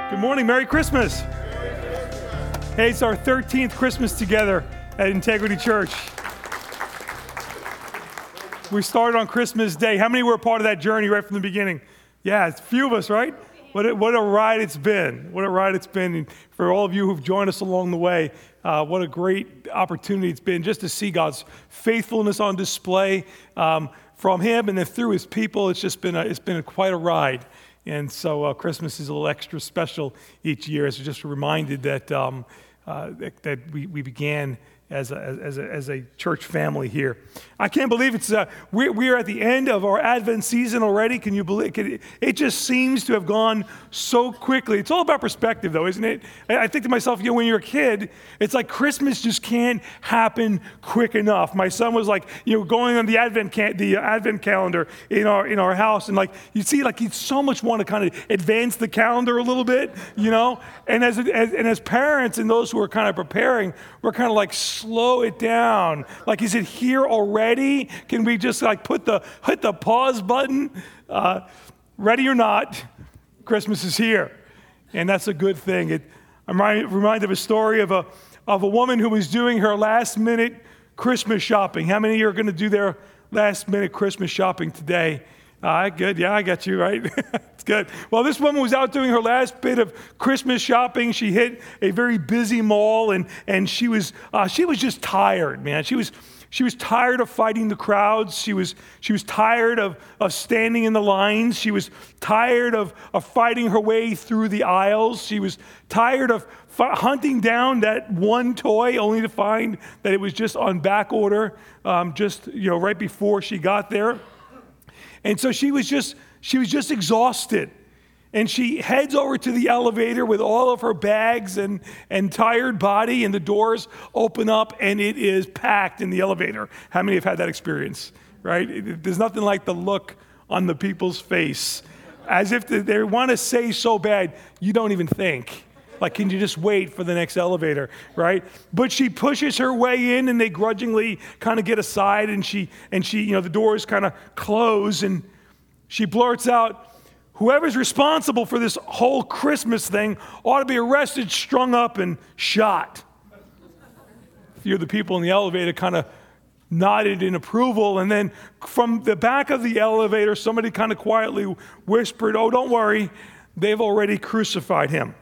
Good morning. Merry Christmas. Hey, it's our 13th Christmas together at Integrity Church. We started on Christmas Day. How many were a part of that journey right from the beginning? Yeah, it's a few of us, right? What a ride it's been. What a ride it's been. And for all of you who've joined us along the way, what a great opportunity it's been just to see God's faithfulness on display from Him and then through His people. It's been quite a ride. And so Christmas is a little extra special each year, as we're just reminded that that we began as a church family here. I can't believe we're at the end of our Advent season already. Can you believe it? Just seems to have gone so quickly. It's all about perspective, though, isn't it? I think to myself, when you're a kid, it's like Christmas just can't happen quick enough. My son was like, going on the Advent calendar in our house, and like you see, like he'd so much want to kind of advance the calendar a little bit, And as parents and those who are kind of preparing, we're kind of like, slow it down. Like, is it here already? Can we just like hit the pause button? Ready or not, Christmas is here, and that's a good thing. I'm reminded of a story of a woman who was doing her last minute Christmas shopping. How many are going to do their last minute Christmas shopping today? Good. Yeah, I got you, right? It's good. Well, this woman was out doing her last bit of Christmas shopping. She hit a very busy mall, and she was just tired, man. She was tired of fighting the crowds. She was tired of standing in the lines. She was tired of fighting her way through the aisles. She was tired of hunting down that one toy only to find that it was just on back order, right before she got there. And so she was just exhausted. And she heads over to the elevator with all of her bags and tired body, and the doors open up and it is packed in the elevator. How many have had that experience, right? There's nothing like the look on the people's face, as if they want to say so bad, you don't even think. Like, can you just wait for the next elevator, right? But she pushes her way in, and they grudgingly kind of get aside, and she, the doors kind of close, and she blurts out, "Whoever's responsible for this whole Christmas thing ought to be arrested, strung up, and shot." A few of the people in the elevator kind of nodded in approval, and then from the back of the elevator, somebody kind of quietly whispered, "Oh, don't worry, they've already crucified him."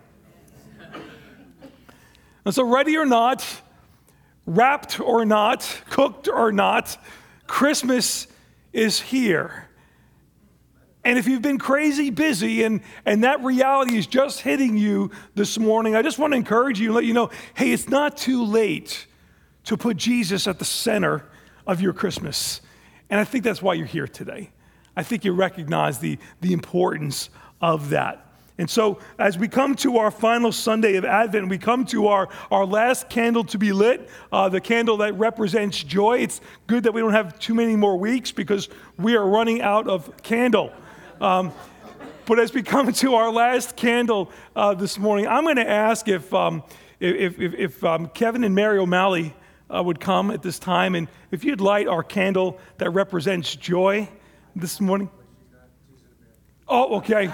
And so, ready or not, wrapped or not, cooked or not, Christmas is here. And if you've been crazy busy and that reality is just hitting you this morning, I just want to encourage you and let you know, hey, it's not too late to put Jesus at the center of your Christmas. And I think that's why you're here today. I think you recognize the importance of that. And so as we come to our final Sunday of Advent, we come to our last candle to be lit, the candle that represents joy. It's good that we don't have too many more weeks because we are running out of candle. But as we come to our last candle this morning, I'm going to ask if Kevin and Mary O'Malley would come at this time, and if you'd light our candle that represents joy this morning. Oh, okay.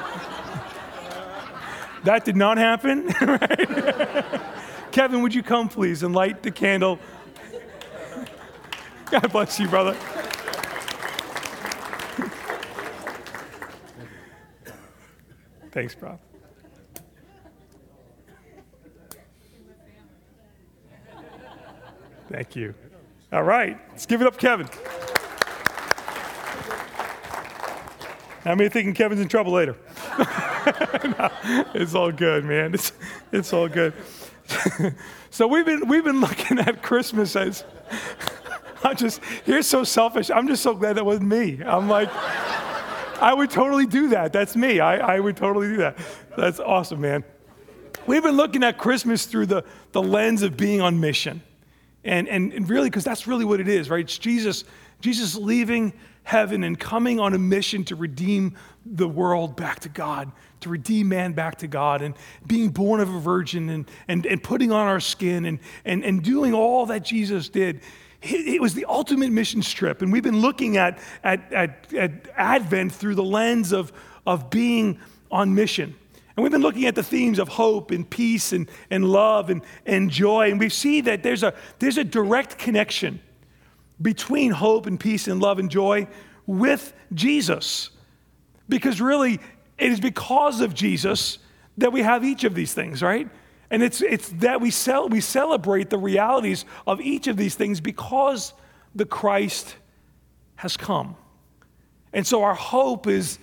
That did not happen, right? Kevin, would you come, please, and light the candle? God bless you, brother. Thanks, bro. Thank you. All right, let's give it up, Kevin. How many thinking Kevin's in trouble later? No, it's all good, man. It's all good. So we've been looking at Christmas as you're so selfish. I'm just so glad that wasn't me. I'm like, I would totally do that. That's me. I would totally do that. That's awesome, man. We've been looking at Christmas through the lens of being on mission. And really, because that's really what it is, right? It's Jesus leaving heaven and coming on a mission to redeem the world back to God, to redeem man back to God, and being born of a virgin and putting on our skin and doing all that Jesus did. It was the ultimate mission trip, and we've been looking at Advent through the lens of being on mission. And we've been looking at the themes of hope and peace and love and joy. And we see that there's a direct connection between hope and peace and love and joy with Jesus. Because really, it is because of Jesus that we have each of these things, right? And it's that we celebrate the realities of each of these things because the Christ has come. And so our hope is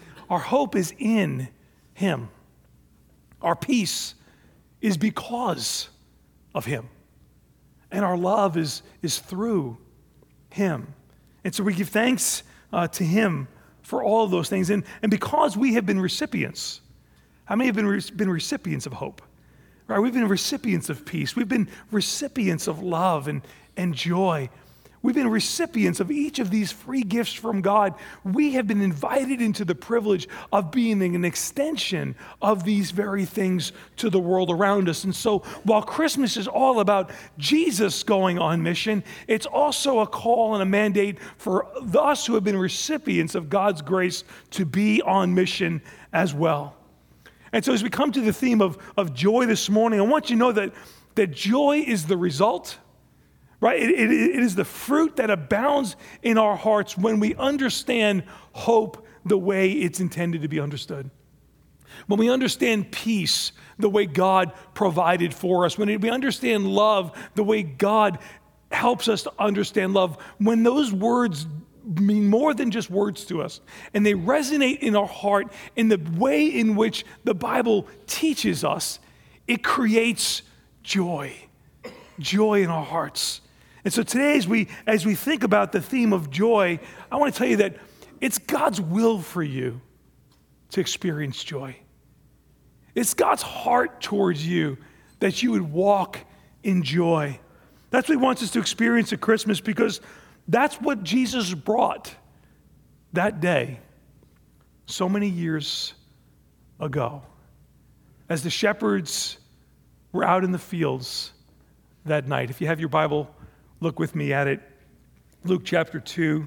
in him. Our peace is because of him. And our love is through him. And so we give thanks to him for all of those things. And because we have been recipients, how many have been recipients of hope? Right? We've been recipients of peace. We've been recipients of love and joy. We've been recipients of each of these free gifts from God. We have been invited into the privilege of being an extension of these very things to the world around us. And so while Christmas is all about Jesus going on mission, it's also a call and a mandate for us who have been recipients of God's grace to be on mission as well. And so as we come to the theme of joy this morning, I want you to know that joy is the result. Right? It is the fruit that abounds in our hearts when we understand hope the way it's intended to be understood. When we understand peace the way God provided for us. When we understand love the way God helps us to understand love. When those words mean more than just words to us, and they resonate in our heart in the way in which the Bible teaches us, it creates joy in our hearts. And so today, as we think about the theme of joy, I want to tell you that it's God's will for you to experience joy. It's God's heart towards you that you would walk in joy. That's what he wants us to experience at Christmas, because that's what Jesus brought that day so many years ago. As the shepherds were out in the fields that night. If you have your Bible, look with me at it. Luke chapter 2.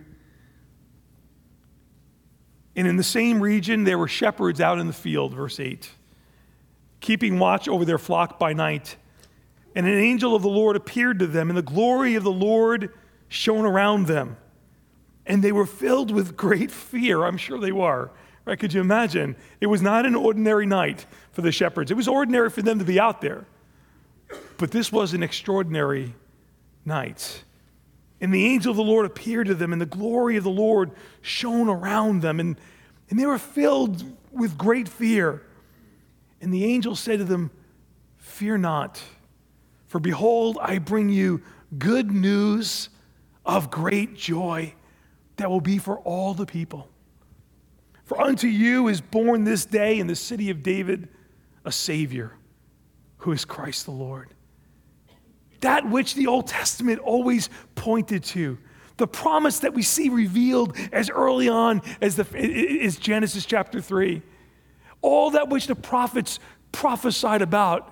And in the same region, there were shepherds out in the field, verse 8, keeping watch over their flock by night. And an angel of the Lord appeared to them, and the glory of the Lord shone around them. And they were filled with great fear. I'm sure they were. Right? Could you imagine? It was not an ordinary night for the shepherds. It was ordinary for them to be out there. But this was an extraordinary night. And the angel of the Lord appeared to them, and the glory of the Lord shone around them, and they were filled with great fear. And the angel said to them, "Fear not, for behold, I bring you good news of great joy that will be for all the people. For unto you is born this day in the city of David a Savior, who is Christ the Lord." That which the Old Testament always pointed to. The promise that we see revealed as early on as Genesis chapter 3. All that which the prophets prophesied about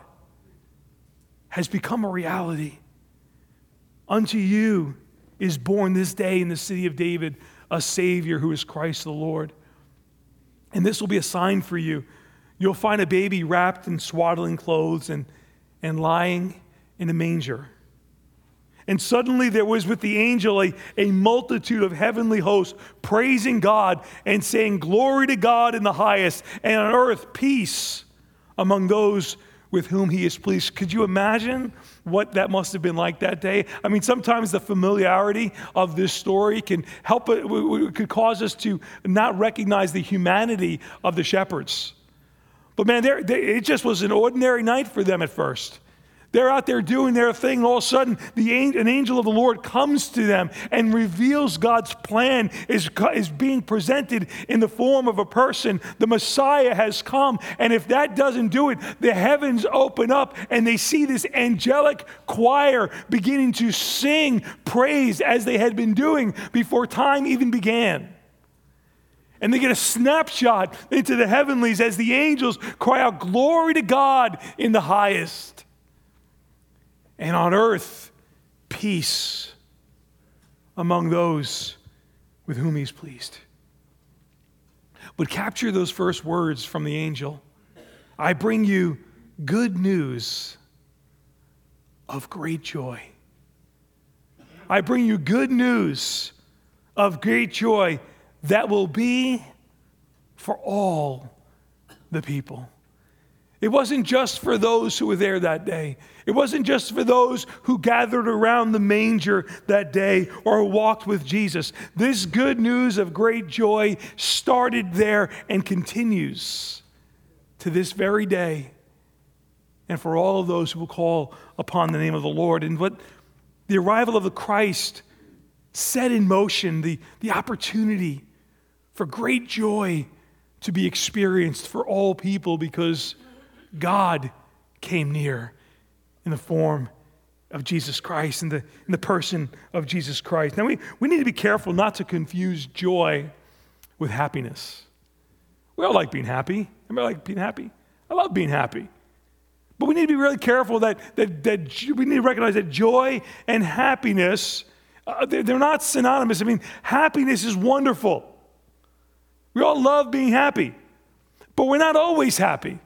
has become a reality. Unto you is born this day in the city of David a Savior, who is Christ the Lord. And this will be a sign for you. You'll find a baby wrapped in swaddling clothes and lying in a manger. And suddenly there was with the angel a multitude of heavenly hosts praising God and saying, "Glory to God in the highest, and on earth peace among those with whom he is pleased." Could you imagine what that must have been like that day? I mean, sometimes the familiarity of this story can could cause us to not recognize the humanity of the shepherds. But man, it just was an ordinary night for them at first. They're out there doing their thing, and all of a sudden, an angel of the Lord comes to them and reveals God's plan is being presented in the form of a person. The Messiah has come, and if that doesn't do it, the heavens open up, and they see this angelic choir beginning to sing praise as they had been doing before time even began. And they get a snapshot into the heavenlies as the angels cry out, "Glory to God in the highest. And on earth, peace among those with whom he's pleased." But capture those first words from the angel. I bring you good news of great joy. I bring you good news of great joy that will be for all the people. It wasn't just for those who were there that day. It wasn't just for those who gathered around the manger that day or walked with Jesus. This good news of great joy started there and continues to this very day, and for all of those who will call upon the name of the Lord. And what the arrival of the Christ set in motion, the opportunity for great joy to be experienced for all people, because God came near in the form of Jesus Christ, in the person of Jesus Christ. Now, we need to be careful not to confuse joy with happiness. We all like being happy. Everybody like being happy? I love being happy. But we need to be really careful that we need to recognize that joy and happiness, they're not synonymous. I mean, happiness is wonderful. We all love being happy, but we're not always happy.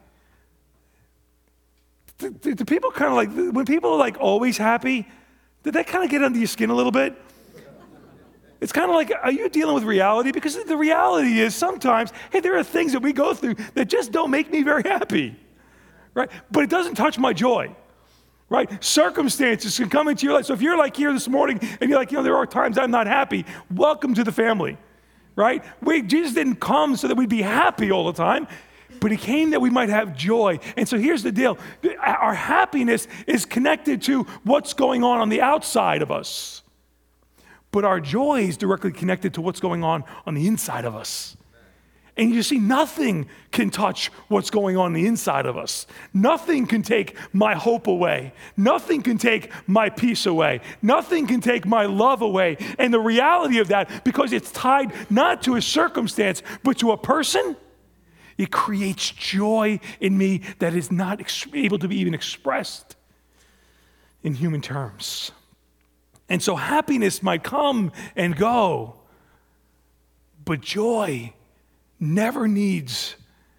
Do people kind of like, when people are like always happy, did that kind of get under your skin a little bit? It's kind of like, are you dealing with reality? Because the reality is sometimes, hey, there are things that we go through that just don't make me very happy, right? But it doesn't touch my joy, right? Circumstances can come into your life. So if you're like here this morning and you're like, there are times I'm not happy, welcome to the family, right? Jesus didn't come so that we'd be happy all the time, but he came that we might have joy. And so here's the deal. Our happiness is connected to what's going on the outside of us. But our joy is directly connected to what's going on the inside of us. And you see, nothing can touch what's going on the inside of us. Nothing can take my hope away. Nothing can take my peace away. Nothing can take my love away. And the reality of that, because it's tied not to a circumstance, but to a person, it creates joy in me that is not able to be even expressed in human terms. And so happiness might come and go, but joy never needs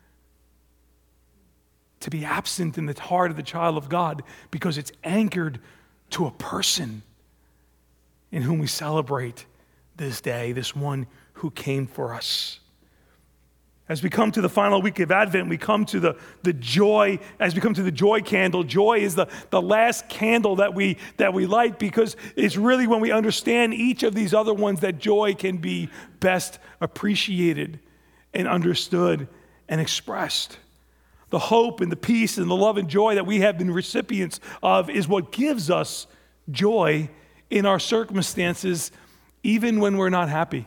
to be absent in the heart of the child of God, because it's anchored to a person in whom we celebrate this day, this one who came for us. As we come to the final week of Advent, we come to the joy, as we come to the joy candle. Joy is the last candle that we light, because it's really when we understand each of these other ones that joy can be best appreciated and understood and expressed. The hope and the peace and the love and joy that we have been recipients of is what gives us joy in our circumstances, even when we're not happy.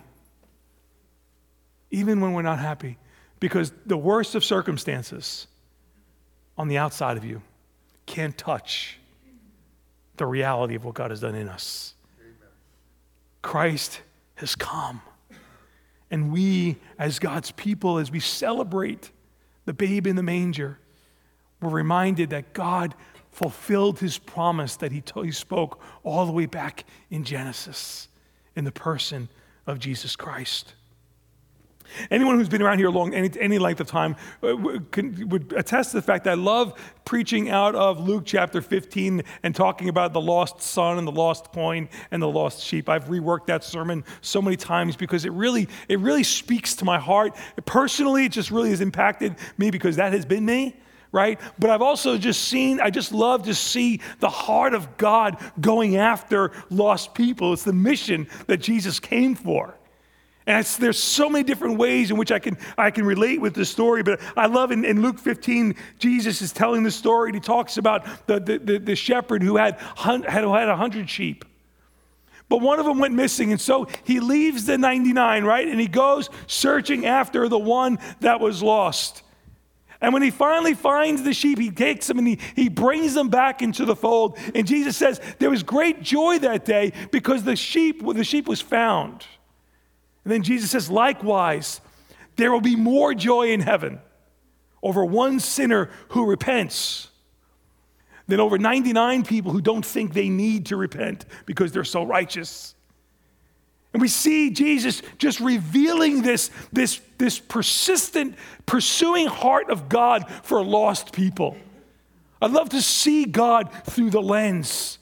Even when we're not happy. Because the worst of circumstances on the outside of you can't touch the reality of what God has done in us. Amen. Christ has come. And we, as God's people, as we celebrate the babe in the manger, we're reminded that God fulfilled his promise that he spoke all the way back in Genesis in the person of Jesus Christ. Anyone who's been around here long, any length of time, would attest to the fact that I love preaching out of Luke chapter 15 and talking about the lost son and the lost coin and the lost sheep. I've reworked that sermon so many times because it really speaks to my heart. Personally, it just really has impacted me because that has been me, right? But I've also I just love to see the heart of God going after lost people. It's the mission that Jesus came for. And there's so many different ways in which I can relate with this story, but I love in Luke 15, Jesus is telling the story, and he talks about the shepherd who had 100 sheep. But one of them went missing, and so he leaves the 99, right? And he goes searching after the one that was lost. And when he finally finds the sheep, he takes them and he brings them back into the fold. And Jesus says there was great joy that day because the sheep was found. And then Jesus says, likewise, there will be more joy in heaven over one sinner who repents than over 99 people who don't think they need to repent because they're so righteous. And we see Jesus just revealing this persistent, pursuing heart of God for lost people. I'd love to see God through the lens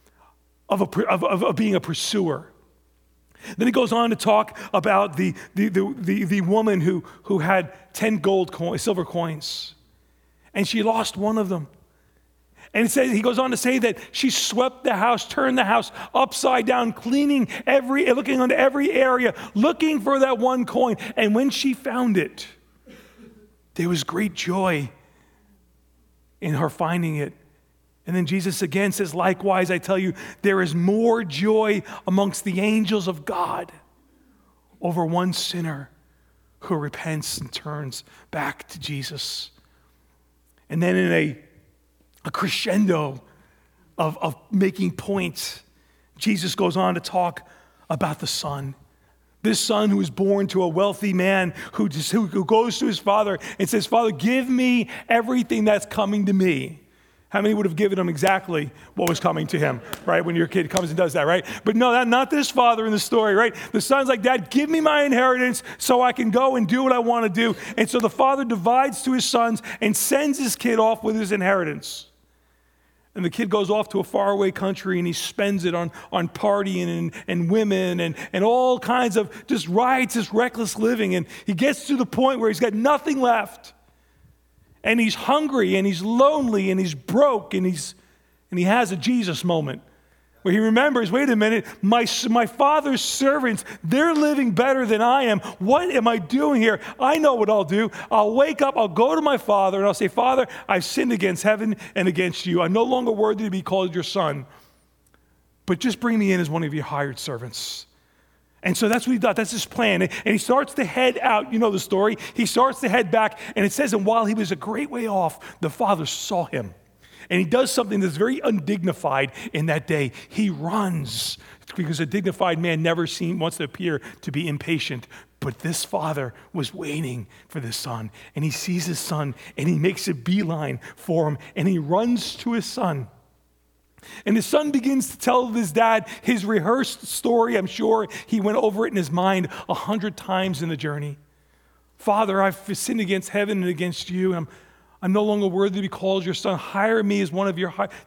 of being a pursuer. Then he goes on to talk about the woman who had 10 silver coins, and she lost one of them. And he goes on to say that she swept the house, turned the house upside down, looking into every area, looking for that one coin. And when she found it, there was great joy in her finding it. And then Jesus again says, likewise, I tell you, there is more joy amongst the angels of God over one sinner who repents and turns back to Jesus. And then in a crescendo of making points, Jesus goes on to talk about the son. This son who was born to a wealthy man who goes to his father and says, Father, give me everything that's coming to me. How many would have given him exactly what was coming to him, right? When your kid comes and does that, right? But no, not this father in the story, right? The son's like, Dad, give me my inheritance so I can go and do what I want to do. And so the father divides to his sons and sends his kid off with his inheritance. And the kid goes off to a faraway country and he spends it on partying and women and all kinds of just riotous, reckless living. And he gets to the point where he's got nothing left. And he's hungry and he's lonely and he's broke and he has a Jesus moment where he remembers, wait a minute, my father's servants, they're living better than I am. What am I doing here? I know what I'll do. I'll wake up, I'll go to my father and I'll say, Father, I've sinned against heaven and against you. I'm no longer worthy to be called your son, but just bring me in as one of your hired servants. And so that's what he thought. That's his plan. And he starts to head out. You know the story. He starts to head back. And it says, and while he was a great way off, the father saw him. And he does something that's very undignified in that day. He runs, because a dignified man never wants to appear to be impatient. But this father was waiting for this son. And he sees his son, and he makes a beeline for him. And he runs to his son. And his son begins to tell his dad his rehearsed story. I'm sure he went over it in his mind 100 times in the journey. Father, I've sinned against heaven and against you. I'm no longer worthy to be called your son. Take me as one of your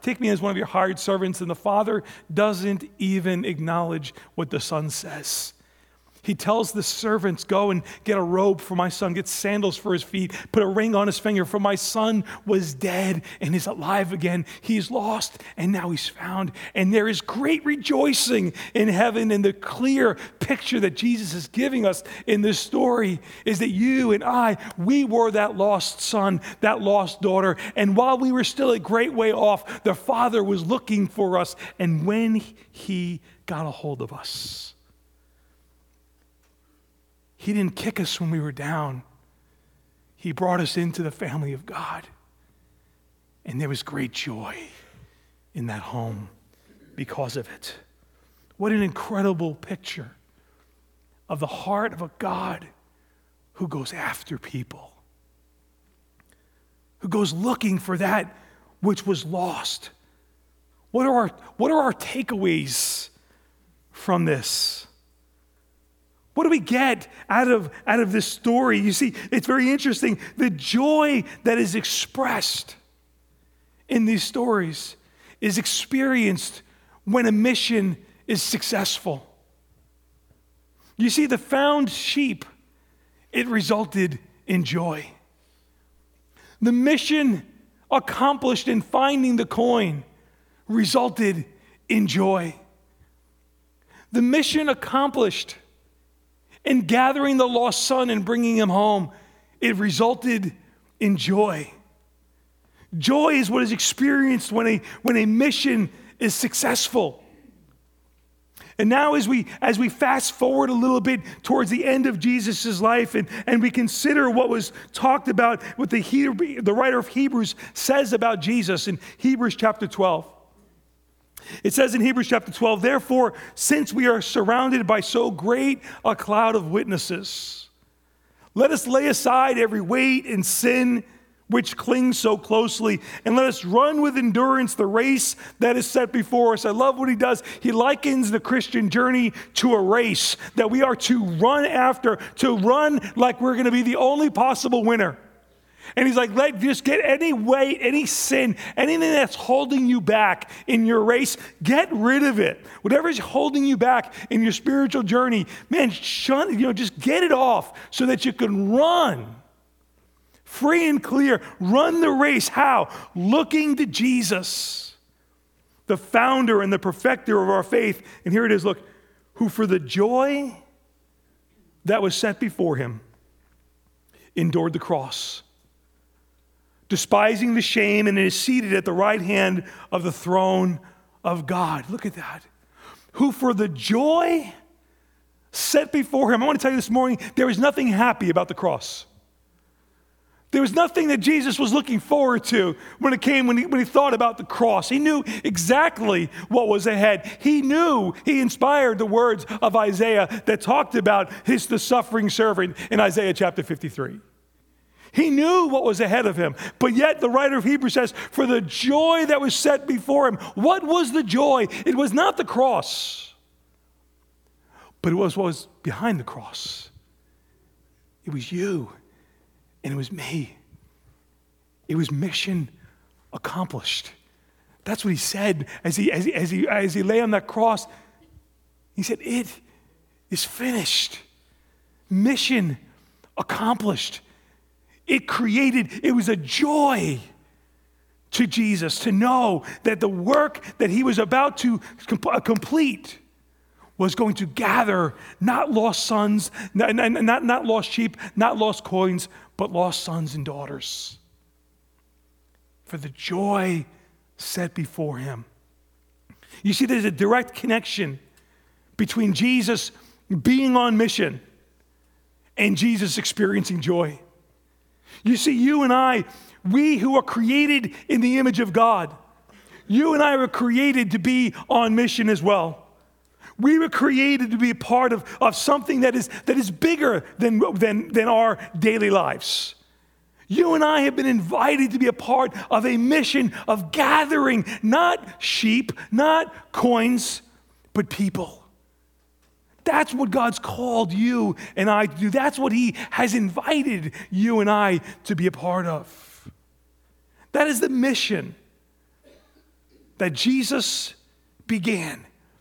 hired servants. And the father doesn't even acknowledge what the son says. He tells the servants, go and get a robe for my son, get sandals for his feet, put a ring on his finger, for my son was dead and is alive again. He's lost and now he's found. And there is great rejoicing in heaven. And the clear picture that Jesus is giving us in this story is that you and we were that lost son, that lost daughter. And while we were still a great way off, the Father was looking for us. And when he got a hold of us, he didn't kick us when we were down. He brought us into the family of God. And there was great joy in that home because of it. What an incredible picture of the heart of a God who goes after people, who goes looking for that which was lost. What are our takeaways from this? What do we get out of this story? You see, it's very interesting. The joy that is expressed in these stories is experienced when a mission is successful. You see, the found sheep, it resulted in joy. The mission accomplished in finding the coin resulted in joy. The mission accomplished in gathering the lost son and bringing him home, it resulted in joy. Joy is what is experienced when a mission is successful. And now as we fast forward a little bit towards the end of Jesus' life and we consider what was talked about, what the writer of Hebrews says about Jesus in Hebrews chapter 12. It says in Hebrews chapter 12, therefore, since we are surrounded by so great a cloud of witnesses, let us lay aside every weight and sin which clings so closely, and let us run with endurance the race that is set before us. I love what he does. He likens the Christian journey to a race that we are to run after, to run like we're going to be the only possible winner. And he's like, just get any weight, any sin, anything that's holding you back in your race, get rid of it. Whatever's holding you back in your spiritual journey, man, just get it off so that you can run free and clear. Run the race. How? Looking to Jesus, the founder and the perfecter of our faith. And here it is, look, who for the joy that was set before him endured the cross, despising the shame, and is seated at the right hand of the throne of God. Look at that. Who for the joy set before him. I want to tell you this morning, there was nothing happy about the cross. There was nothing that Jesus was looking forward to when he thought about the cross. He knew exactly what was ahead. He inspired the words of Isaiah that talked about the suffering servant in Isaiah chapter 53. He knew what was ahead of him, but yet the writer of Hebrews says, for the joy that was set before him. What was the joy? It was not the cross, but it was what was behind the cross. It was you, and it was me. It was mission accomplished. That's what he said as he lay on that cross. He said, it is finished. Mission accomplished. It was a joy to Jesus to know that the work that he was about to complete was going to gather not lost sons, not lost sheep, not lost coins, but lost sons and daughters. For the joy set before him. You see, there's a direct connection between Jesus being on mission and Jesus experiencing joy. You see, you and I, we who are created in the image of God, you and I were created to be on mission as well. We were created to be a part of something that is bigger than our daily lives. You and I have been invited to be a part of a mission of gathering not sheep, not coins, but people. That's what God's called you and I to do. That's what he has invited you and I to be a part of. That is the mission that Jesus began.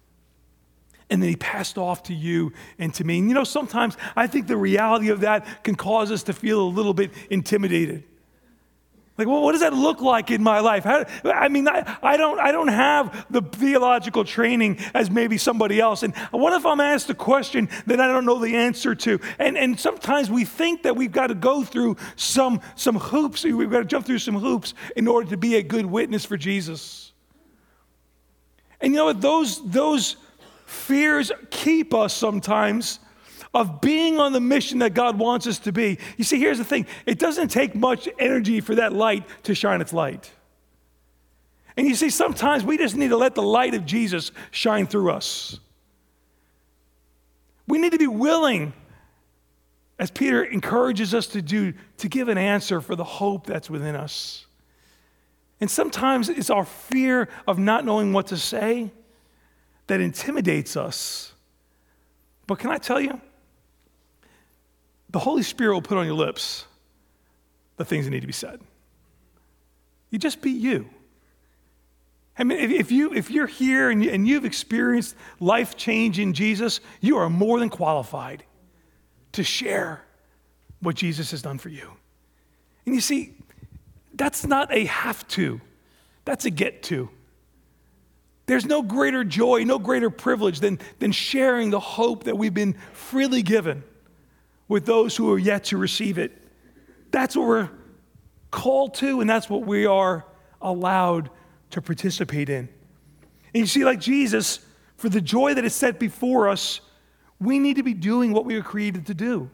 And then he passed off to you and to me. And sometimes I think the reality of that can cause us to feel a little bit intimidated. Like, well, what does that look like in my life? I don't have the theological training as maybe somebody else. And what if I'm asked a question that I don't know the answer to? And sometimes we think that we've got to go through some hoops. We've got to jump through some hoops in order to be a good witness for Jesus. And you know what? Those fears keep us sometimes of being on the mission that God wants us to be. You see, here's the thing. It doesn't take much energy for that light to shine its light. And you see, sometimes we just need to let the light of Jesus shine through us. We need to be willing, as Peter encourages us to do, to give an answer for the hope that's within us. And sometimes it's our fear of not knowing what to say that intimidates us. But can I tell you, the Holy Spirit will put on your lips the things that need to be said. You just be you. I mean, if you're here and you've experienced life change in Jesus, you are more than qualified to share what Jesus has done for you. And you see, that's not a have to, that's a get to. There's no greater joy, no greater privilege than sharing the hope that we've been freely given with those who are yet to receive it. That's what we're called to, and that's what we are allowed to participate in. And you see, like Jesus, for the joy that is set before us, we need to be doing what we were created to do.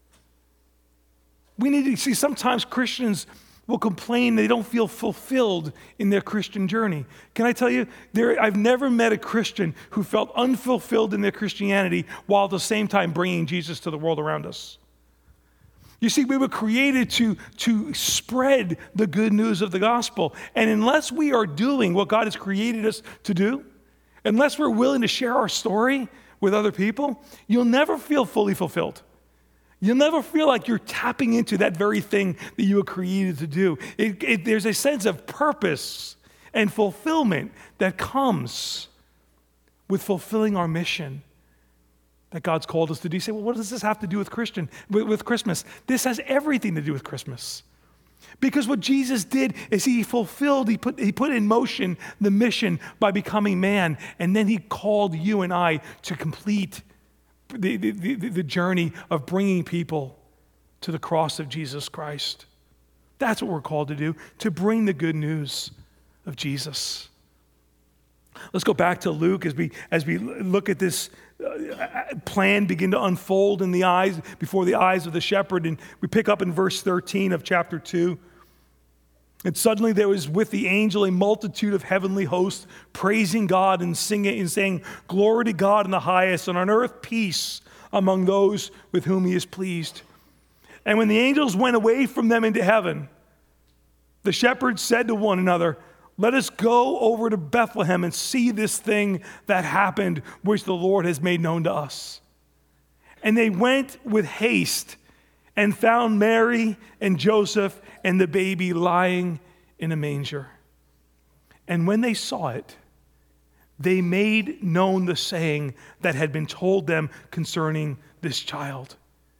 We need to see, sometimes Christians will complain they don't feel fulfilled in their Christian journey. Can I tell you, I've never met a Christian who felt unfulfilled in their Christianity while at the same time bringing Jesus to the world around us. You see, we were created to spread the good news of the gospel. And unless we are doing what God has created us to do, unless we're willing to share our story with other people, you'll never feel fully fulfilled. You'll never feel like you're tapping into that very thing that you were created to do. There's a sense of purpose and fulfillment that comes with fulfilling our mission that God's called us to do. You say, well, what does this have to do with Christmas? This has everything to do with Christmas. Because what Jesus did is he put in motion the mission by becoming man, and then he called you and I to complete the journey of bringing people to the cross of Jesus Christ. That's what we're called to do, to bring the good news of Jesus. Let's go back to Luke as we look at this plan begin to unfold before the eyes of the shepherd. And we pick up in verse 13 of chapter 2. And suddenly there was with the angel a multitude of heavenly hosts praising God and singing and saying, "Glory to God in the highest, and on earth peace among those with whom he is pleased." And when the angels went away from them into heaven, the shepherds said to one another, "Let us go over to Bethlehem and see this thing that happened, which the Lord has made known to us." And they went with haste and found Mary and Joseph and the baby lying in a manger. And when they saw it, they made known the saying that had been told them concerning this child.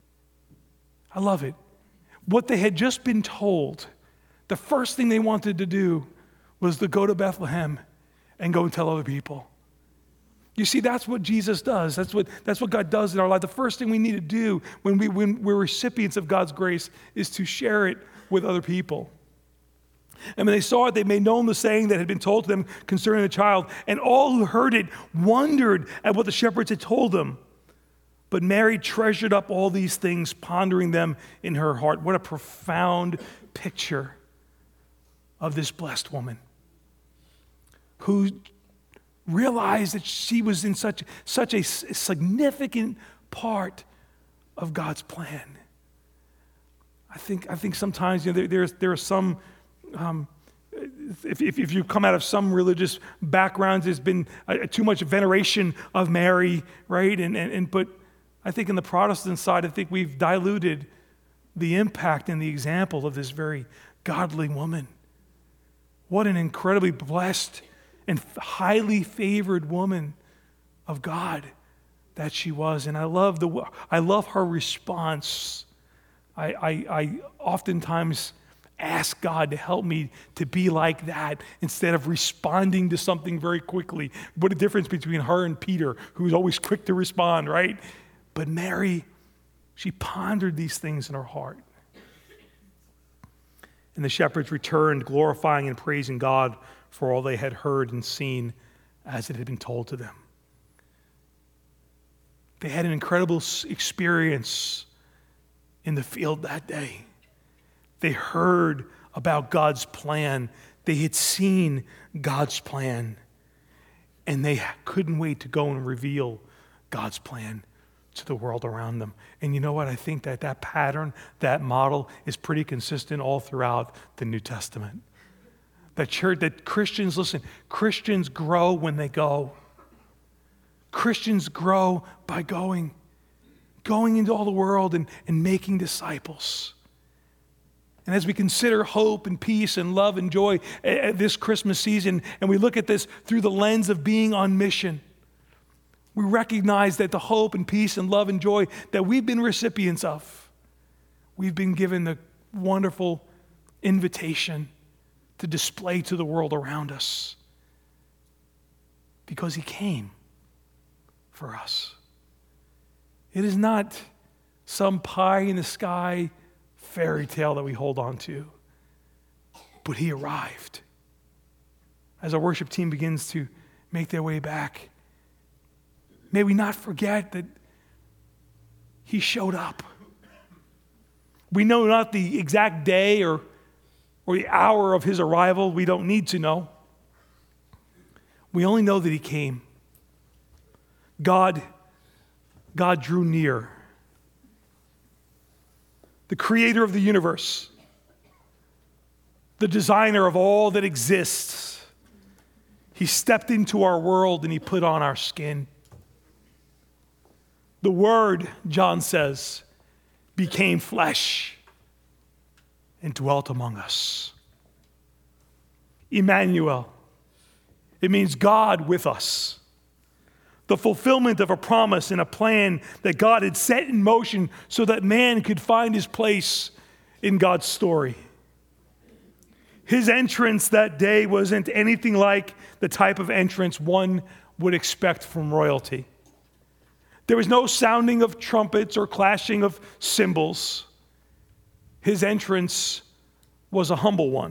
I love it. What they had just been told, the first thing they wanted to do was to go to Bethlehem and go and tell other people. You see, that's what Jesus does. That's what God does in our life. The first thing we need to do when we're recipients of God's grace is to share it with other people. And when they saw it, they made known the saying that had been told to them concerning the child. And all who heard it wondered at what the shepherds had told them. But Mary treasured up all these things, pondering them in her heart. What a profound picture of this blessed woman who realized that she was in such a significant part of God's plan. I think sometimes there are some, if you come out of some religious backgrounds, there's been too much veneration of Mary, right? But I think in the Protestant side, I think we've diluted the impact and the example of this very godly woman. What an incredibly blessed and highly favored woman of God that she was. And I love her response. I oftentimes ask God to help me to be like that instead of responding to something very quickly. What a difference between her and Peter, who's always quick to respond, right? But Mary, she pondered these things in her heart. And the shepherds returned, glorifying and praising God for all they had heard and seen as it had been told to them. They had an incredible experience in the field that day. They heard about God's plan. They had seen God's plan. And they couldn't wait to go and reveal God's plan to the world around them. And you know what? I think that pattern, that model is pretty consistent all throughout the New Testament. That Christians, listen, Christians grow when they go. Christians grow by going into all the world and making disciples. And as we consider hope and peace and love and joy at this Christmas season, and we look at this through the lens of being on mission, we recognize that the hope and peace and love and joy that we've been recipients of, we've been given the wonderful invitation to display to the world around us because he came for us. It is not some pie in the sky fairy tale that we hold on to, but he arrived. As our worship team begins to make their way back, may we not forget that he showed up. We know not the exact day or the hour of his arrival. We don't need to know. We only know that he came. God drew near. the creator of the universe, the designer of all that exists. He stepped into our world and he put on our skin. The Word, John says, became flesh and dwelt among us. Emmanuel. It means God with us. The fulfillment of a promise and a plan that God had set in motion so that man could find his place in God's story. His entrance that day wasn't anything like the type of entrance one would expect from royalty. There was no sounding of trumpets or clashing of cymbals. His entrance was a humble one.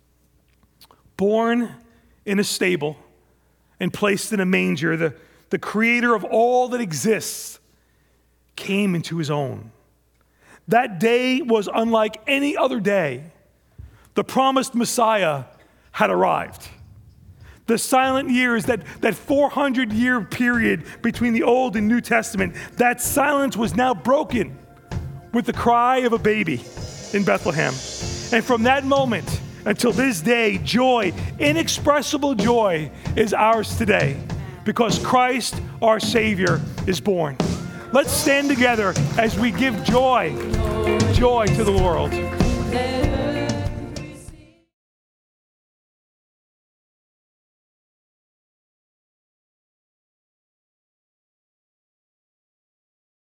Born in a stable and placed in a manger, the creator of all that exists came into his own. That day was unlike any other day. The promised Messiah had arrived. The silent years, that 400-year period between the Old and New Testament, that silence was now broken with the cry of a baby in Bethlehem. And from that moment until this day, joy, inexpressible joy, is ours today because Christ, our Savior, is born. Let's stand together as we give joy to the world.